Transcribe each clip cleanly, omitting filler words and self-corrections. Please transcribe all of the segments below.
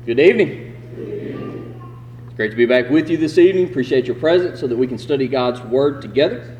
Good evening. It's great to be back with you this evening. Appreciate your presence so that we can study God's Word together.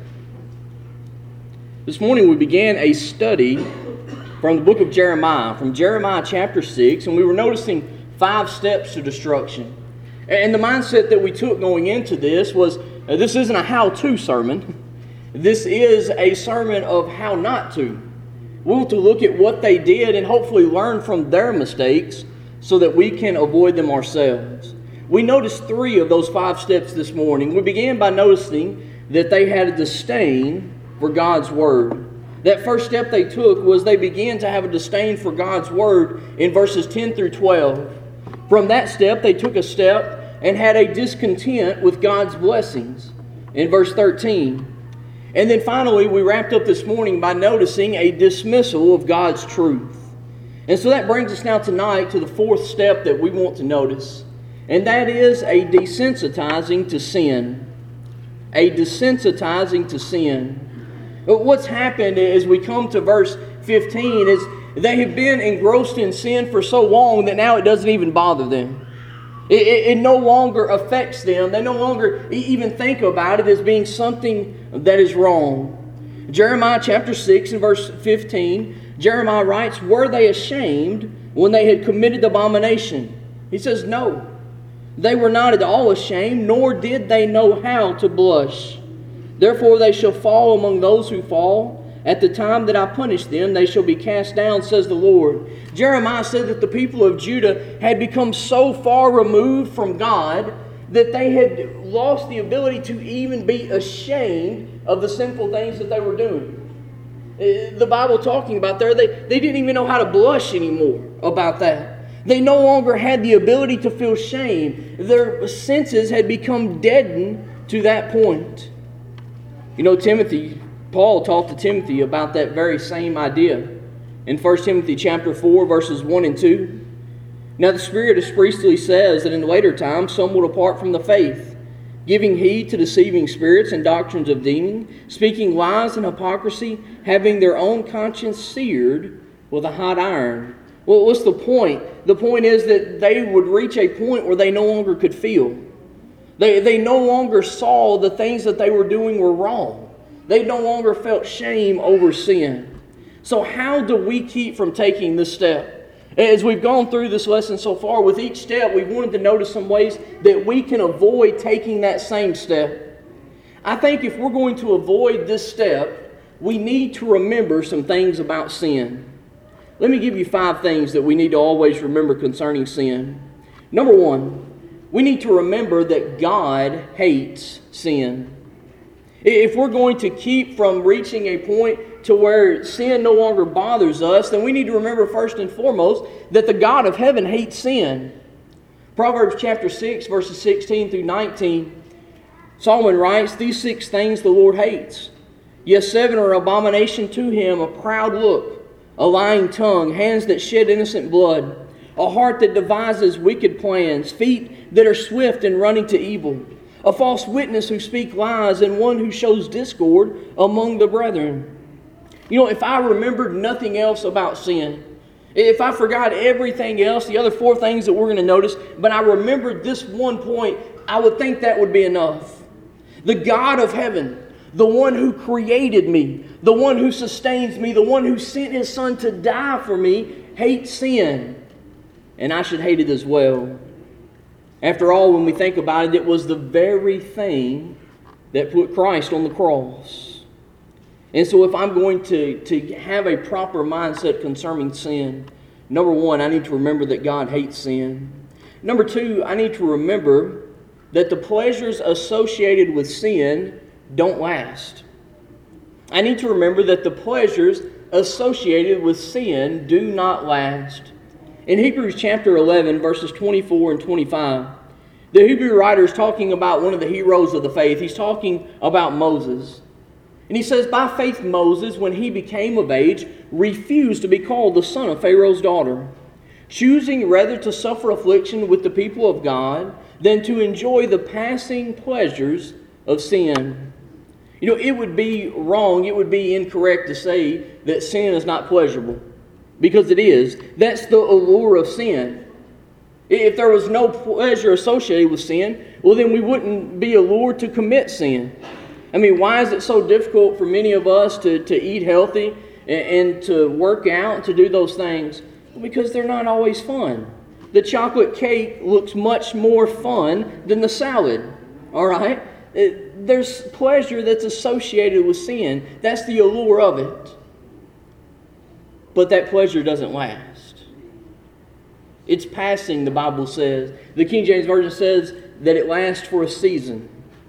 This morning we began a study from the book of Jeremiah, from Jeremiah chapter 6, and we were noticing 5 steps to destruction. And the mindset that we took going into this was, this isn't a how-to sermon. This is a sermon of how not to. We want to look at what they did and hopefully learn from their mistakes so that we can avoid them ourselves. We noticed 3 of those 5 steps this morning. We began by noticing that they had a disdain for God's Word. That first step they took was they began to have a disdain for God's Word in verses 10 through 12. From that step, they took a step and had a discontent with God's blessings in verse 13. And then finally, we wrapped up this morning by noticing a dismissal of God's truth. And so that brings us now tonight to the 4th step that we want to notice. And that is a desensitizing to sin. A desensitizing to sin. But what's happened as we come to verse 15 is they have been engrossed in sin for so long that now it doesn't even bother them. It no longer affects them. They no longer even think about it as being something that is wrong. Jeremiah chapter 6 and verse 15, Jeremiah writes, "Were they ashamed when they had committed abomination?" He says, no. They were not at all ashamed, nor did they know how to blush. Therefore they shall fall among those who fall. At the time that I punish them, they shall be cast down, says the Lord. Jeremiah said that the people of Judah had become so far removed from God that they had lost the ability to even be ashamed of the sinful things that they were doing. The Bible talking about there, they didn't even know how to blush anymore about that. They no longer had the ability to feel shame. Their senses had become deadened to that point. You know, Paul talked to Timothy about that very same idea in 1 Timothy chapter 4, verses 1 and 2. Now the Spirit expressly says that in later times some will depart from the faith, giving heed to deceiving spirits and doctrines of demons, speaking lies and hypocrisy, having their own conscience seared with a hot iron. Well, what's the point? The point is that they would reach a point where they no longer could feel. They no longer saw the things that they were doing were wrong. They no longer felt shame over sin. So how do we keep from taking this step? As we've gone through this lesson so far, with each step, we've wanted to notice some ways that we can avoid taking that same step. I think if we're going to avoid this step, we need to remember some things about sin. Let me give you 5 things that we need to always remember concerning sin. Number 1, we need to remember that God hates sin. If we're going to keep from reaching a point to where sin no longer bothers us, then we need to remember first and foremost that the God of heaven hates sin. Proverbs chapter 6, verses 16 through 19, Solomon writes, "These 6 things the Lord hates. Yes, 7 are abomination to him: a proud look, a lying tongue, hands that shed innocent blood, a heart that devises wicked plans, feet that are swift in running to evil, a false witness who speak lies, and one who shows discord among the brethren." You know, if I remembered nothing else about sin, if I forgot everything else, the other 4 things that we're going to notice, but I remembered this one point, I would think that would be enough. The God of heaven, the one who created me, the one who sustains me, the one who sent His Son to die for me, hates sin. And I should hate it as well. After all, when we think about it, it was the very thing that put Christ on the cross. And so if I'm going to have a proper mindset concerning sin, number 1, I need to remember that God hates sin. Number 2, I need to remember that the pleasures associated with sin don't last. I need to remember that the pleasures associated with sin do not last. In Hebrews chapter 11, verses 24 and 25, the Hebrew writer is talking about one of the heroes of the faith. He's talking about Moses. And he says, "By faith Moses, when he became of age, refused to be called the son of Pharaoh's daughter, choosing rather to suffer affliction with the people of God than to enjoy the passing pleasures of sin." You know, it would be wrong, it would be incorrect to say that sin is not pleasurable. Because it is. That's the allure of sin. If there was no pleasure associated with sin, well, then we wouldn't be allured to commit sin. I mean, why is it so difficult for many of us to eat healthy and to work out and to do those things? Well, because they're not always fun. The chocolate cake looks much more fun than the salad, all right? There's pleasure that's associated with sin. That's the allure of it. But that pleasure doesn't last. It's passing, the Bible says. The King James Version says that it lasts for a season.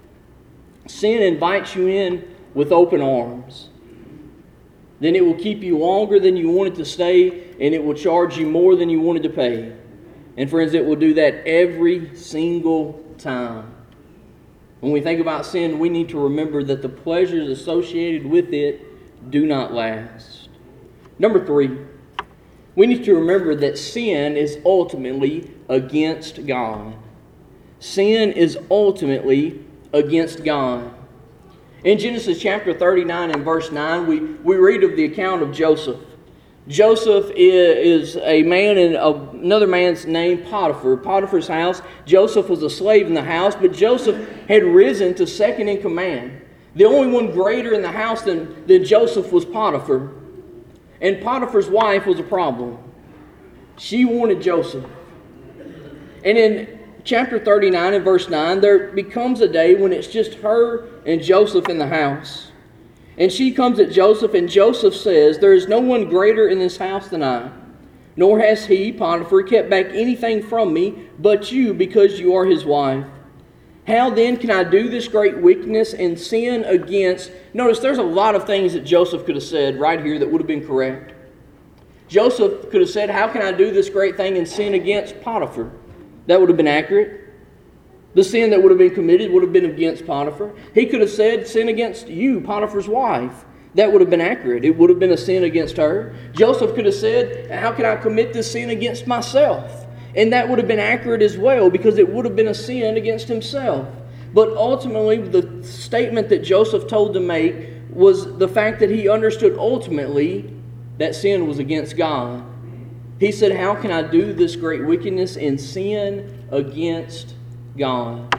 Sin invites you in with open arms. Then it will keep you longer than you wanted to stay, and it will charge you more than you wanted to pay. And friends, it will do that every single time. When we think about sin, we need to remember that the pleasures associated with it do not last. Number 3, we need to remember that sin is ultimately against God. Sin is ultimately against God. In Genesis chapter 39 and verse 9, we read of the account of Joseph. Joseph is a man in another man's name, Potiphar. Potiphar's house. Joseph was a slave in the house, but Joseph had risen to second in command. The only one greater in the house than Joseph was Potiphar. And Potiphar's wife was a problem. She wanted Joseph. And in chapter 39 and verse 9, there becomes a day when it's just her and Joseph in the house. And she comes at Joseph, and Joseph says, "There is no one greater in this house than I, nor has he, Potiphar, kept back anything from me but you, because you are his wife. How then can I do this great wickedness and sin against..." Notice there's a lot of things that Joseph could have said right here that would have been correct. Joseph could have said, "How can I do this great thing and sin against Potiphar?" That would have been accurate. The sin that would have been committed would have been against Potiphar. He could have said, "Sin against you, Potiphar's wife." That would have been accurate. It would have been a sin against her. Joseph could have said, "How can I commit this sin against myself?" And that would have been accurate as well, because it would have been a sin against himself. But ultimately, the statement that Joseph told to make was the fact that he understood ultimately that sin was against God. He said, "How can I do this great wickedness and sin against God?"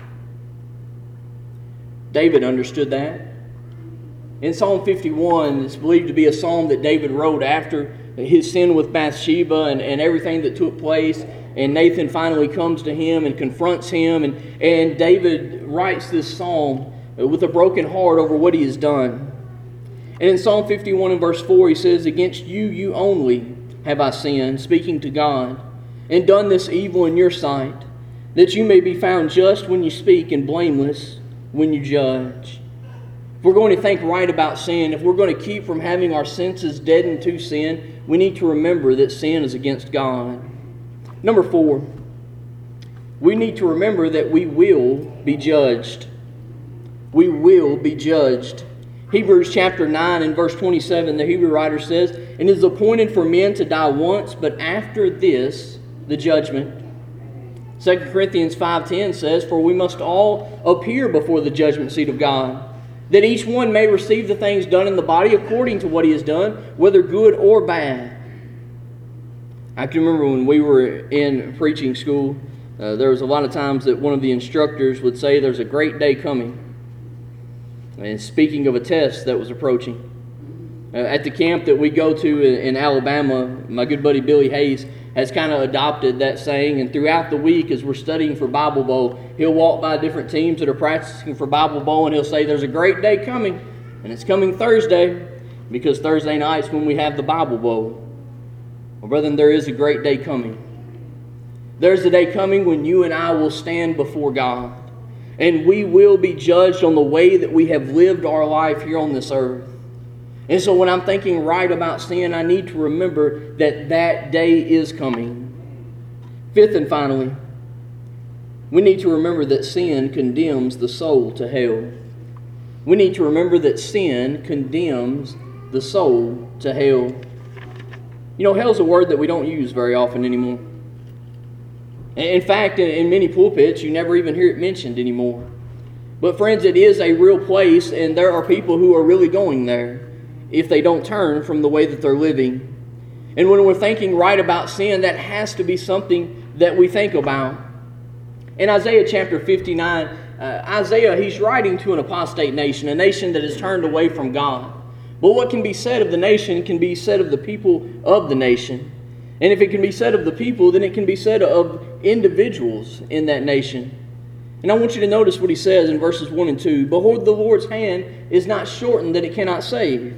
David understood that. In Psalm 51, it's believed to be a psalm that David wrote after his sin with Bathsheba and everything that took place. And Nathan finally comes to him and confronts him. And David writes this psalm with a broken heart over what he has done. And in Psalm 51 and verse 4, he says, "Against you, you only have I sinned," speaking to God, "and done this evil in your sight, that you may be found just when you speak and blameless when you judge." If we're going to think right about sin, if we're going to keep from having our senses deadened to sin, we need to remember that sin is against God. Number 4, we need to remember that we will be judged. We will be judged. Hebrews chapter 9 and verse 27, the Hebrew writer says, "And it is appointed for men to die once, but after this, the judgment." 2 Corinthians 5:10 says, "For we must all appear before the judgment seat of God, that each one may receive the things done in the body according to what he has done, whether good or bad." I can remember when we were in preaching school, there was a lot of times that one of the instructors would say, "There's a great day coming." And speaking of a test that was approaching. At the camp that we go to in Alabama, my good buddy Billy Hayes has kind of adopted that saying, and throughout the week as we're studying for Bible Bowl, he'll walk by different teams that are practicing for Bible Bowl, and he'll say, "There's a great day coming, and it's coming Thursday, because Thursday night's when we have the Bible Bowl." Well, brethren, there is a great day coming. There's a day coming when you and I will stand before God, and we will be judged on the way that we have lived our life here on this earth. And so when I'm thinking right about sin, I need to remember that that day is coming. Fifth and finally, we need to remember that sin condemns the soul to hell. We need to remember that sin condemns the soul to hell. You know, hell's a word that we don't use very often anymore. In fact, in many pulpits, you never even hear it mentioned anymore. But friends, it is a real place, and there are people who are really going there if they don't turn from the way that they're living. And when we're thinking right about sin, that has to be something that we think about. In Isaiah chapter 59, Isaiah, he's writing to an apostate nation, a nation that has turned away from God. But what can be said of the nation can be said of the people of the nation. And if it can be said of the people, then it can be said of individuals in that nation. And I want you to notice what he says in verses 1 and 2. Behold, the Lord's hand is not shortened that it cannot save,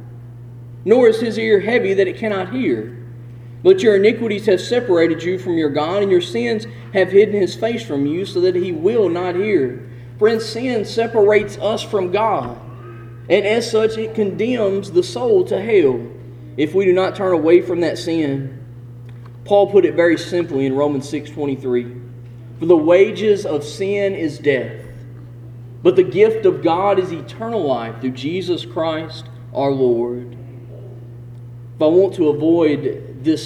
nor is his ear heavy that it cannot hear. But your iniquities have separated you from your God, and your sins have hidden his face from you, so that he will not hear. Friends, sin separates us from God, and as such it condemns the soul to hell if we do not turn away from that sin. Paul put it very simply in Romans 6:23. For the wages of sin is death, but the gift of God is eternal life through Jesus Christ our Lord. If I want to avoid this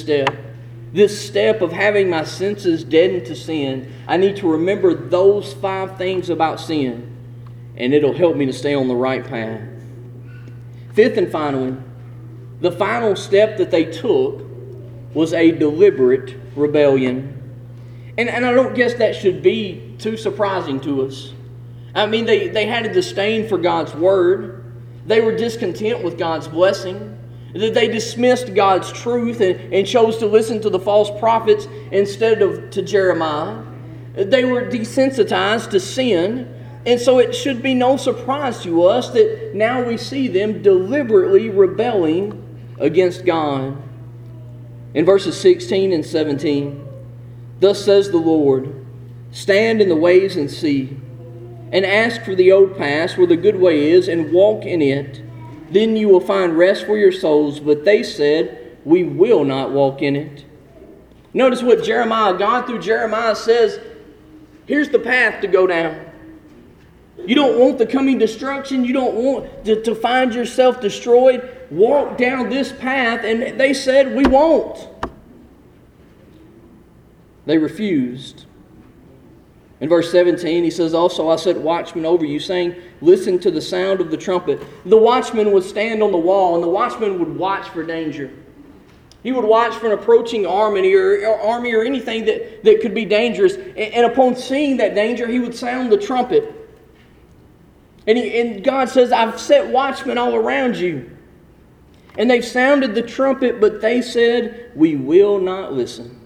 step of having my senses deadened to sin, I need to remember those 5 things about sin, and it'll help me to stay on the right path. Fifth and finally, the final step that they took was a deliberate rebellion. And I don't guess that should be too surprising to us. I mean, they had a disdain for God's word. They were discontent with God's blessing. They dismissed God's truth and chose to listen to the false prophets instead of to Jeremiah. They were desensitized to sin. And so it should be no surprise to us that now we see them deliberately rebelling against God. In verses 16 and 17, thus says the Lord, stand in the ways and see, and ask for the old paths where the good way is, and walk in it. Then you will find rest for your souls. But they said, we will not walk in it. Notice what God through Jeremiah says, here's the path to go down. You don't want the coming destruction. You don't want to find yourself destroyed. Walk down this path. And they said, we won't. They refused. In verse 17, he says, also I set watchmen over you, saying, listen to the sound of the trumpet. The watchman would stand on the wall, and the watchman would watch for danger. He would watch for an approaching army or anything that could be dangerous. And upon seeing that danger, he would sound the trumpet. And God says, I've set watchmen all around you. And they've sounded the trumpet, but they said, we will not listen.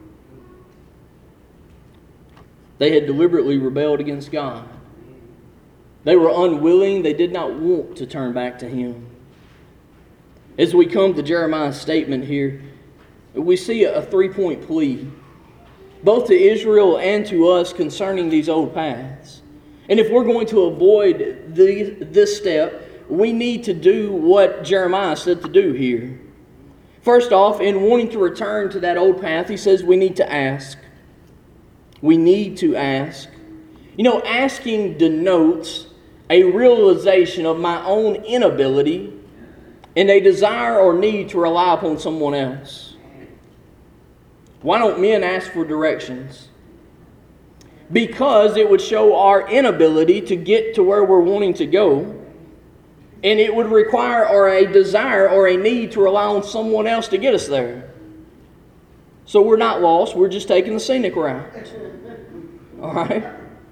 They had deliberately rebelled against God. They were unwilling. They did not want to turn back to Him. As we come to Jeremiah's statement here, we see a 3-point plea, both to Israel and to us concerning these old paths. And if we're going to avoid this step, we need to do what Jeremiah said to do here. First off, in wanting to return to that old path, he says we need to ask. We need to ask. You know, asking denotes a realization of my own inability and a desire or need to rely upon someone else. Why don't men ask for directions? Because it would show our inability to get to where we're wanting to go, and it would require a desire or a need to rely on someone else to get us there. So we're not lost, we're just taking the scenic route. All right?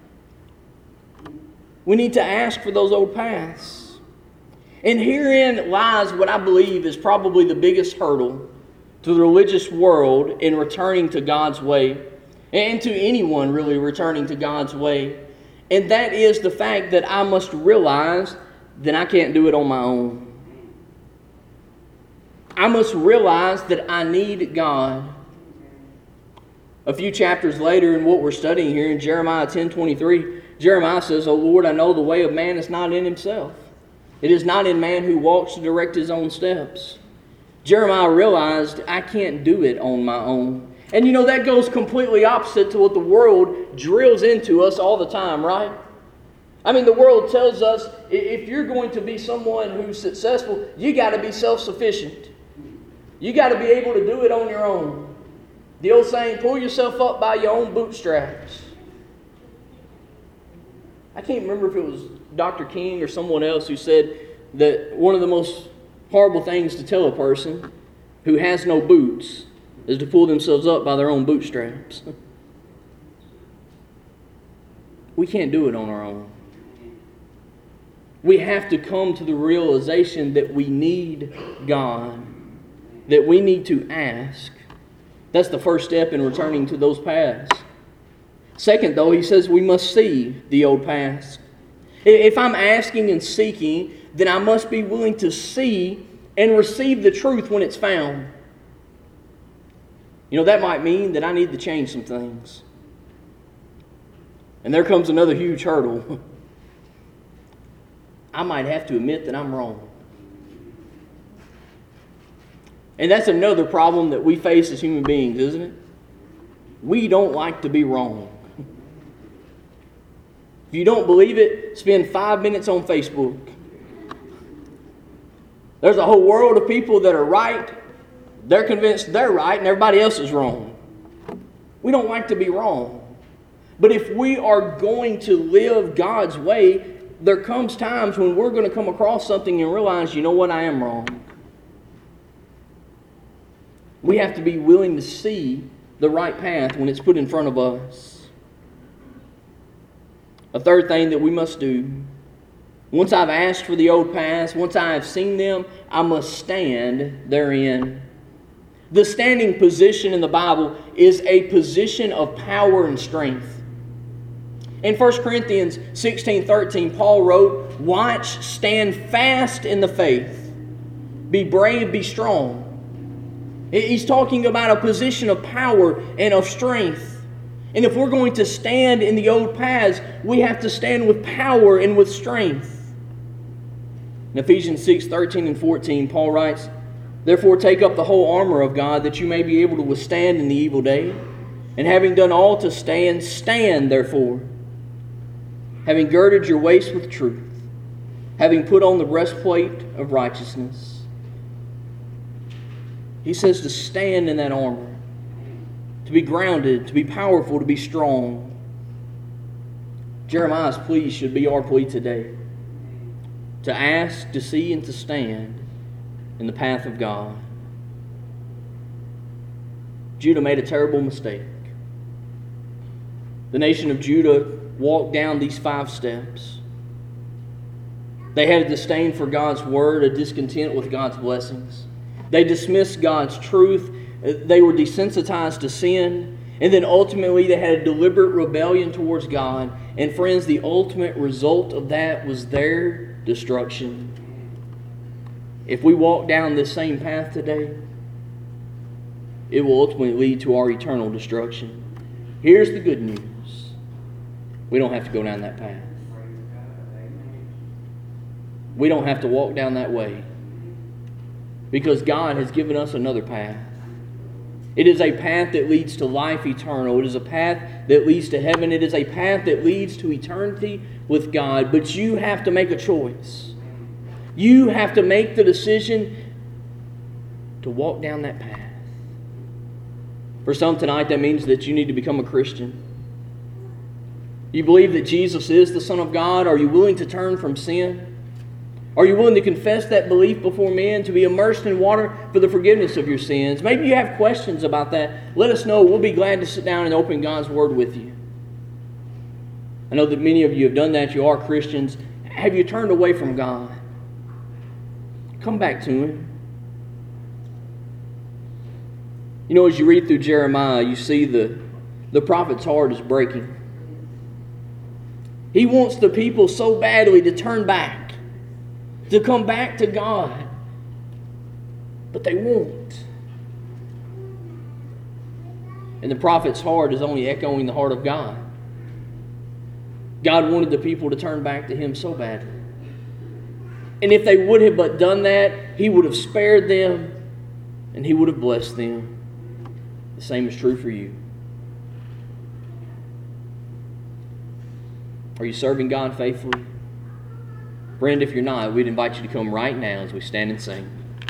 We need to ask for those old paths. And herein lies what I believe is probably the biggest hurdle to the religious world in returning to God's way, and to anyone really returning to God's way. And that is the fact that I must realize that I can't do it on my own. I must realize that I need God. A few chapters later in what we're studying here in Jeremiah 10:23, Jeremiah says, O Lord, I know the way of man is not in himself. It is not in man who walks to direct his own steps. Jeremiah realized, I can't do it on my own. And you know, that goes completely opposite to what the world drills into us all the time, right? I mean, the world tells us if you're going to be someone who's successful, you got to be self-sufficient. You got to be able to do it on your own. The old saying, pull yourself up by your own bootstraps. I can't remember if it was Dr. King or someone else who said that one of the most horrible things to tell a person who has no boots is to pull themselves up by their own bootstraps. We can't do it on our own. We have to come to the realization that we need God, that we need to ask. That's the first step in returning to those paths. Second, though, he says we must see the old paths. If I'm asking and seeking, then I must be willing to see and receive the truth when it's found. You know, that might mean that I need to change some things. And there comes another huge hurdle. I might have to admit that I'm wrong. And that's another problem that we face as human beings, isn't it? We don't like to be wrong. If you don't believe it, spend 5 minutes on Facebook. There's a whole world of people that are right. They're convinced they're right and everybody else is wrong. We don't like to be wrong. But if we are going to live God's way, there comes times when we're going to come across something and realize, you know what, I am wrong. We have to be willing to see the right path when it's put in front of us. A third thing that we must do, once I've asked for the old paths, once I have seen them, I must stand therein. The standing position in the Bible is a position of power and strength. In 1 Corinthians 16:13, Paul wrote, "Watch, stand fast in the faith. Be brave, be strong." He's talking about a position of power and of strength. And if we're going to stand in the old paths, we have to stand with power and with strength. In Ephesians 6:13 and 14, Paul writes, "Therefore take up the whole armor of God, that you may be able to withstand in the evil day. And having done all to stand, stand therefore, having girded your waist with truth, having put on the breastplate of righteousness." He says to stand in that armor, to be grounded, to be powerful, to be strong. Jeremiah's plea should be our plea today. To ask, to see, and to stand in the path of God. Judah made a terrible mistake. The nation of Judah walked down these 5 steps. They had a disdain for God's word, a discontent with God's blessings. They dismissed God's truth. They were desensitized to sin. And then ultimately they had a deliberate rebellion towards God. And friends, the ultimate result of that was their destruction. If we walk down this same path today, it will ultimately lead to our eternal destruction. Here's the good news. We don't have to go down that path. We don't have to walk down that way. Because God has given us another path. It is a path that leads to life eternal. It is a path that leads to heaven. It is a path that leads to eternity with God. But you have to make a choice. You have to make the decision to walk down that path. For some tonight, that means that you need to become a Christian. You believe that Jesus is the Son of God? Are you willing to turn from sin? Are you willing to confess that belief before men, to be immersed in water for the forgiveness of your sins? Maybe you have questions about that. Let us know. We'll be glad to sit down and open God's Word with you. I know that many of you have done that. You are Christians. Have you turned away from God? Come back to Him. You know, as you read through Jeremiah, you see the prophet's heart is breaking. He wants the people so badly to turn back, to come back to God. But they won't. And the prophet's heart is only echoing the heart of God. God wanted the people to turn back to Him so badly. And if they would have but done that, He would have spared them and He would have blessed them. The same is true for you. Are you serving God faithfully? Friend, if you're not, we'd invite you to come right now as we stand and sing.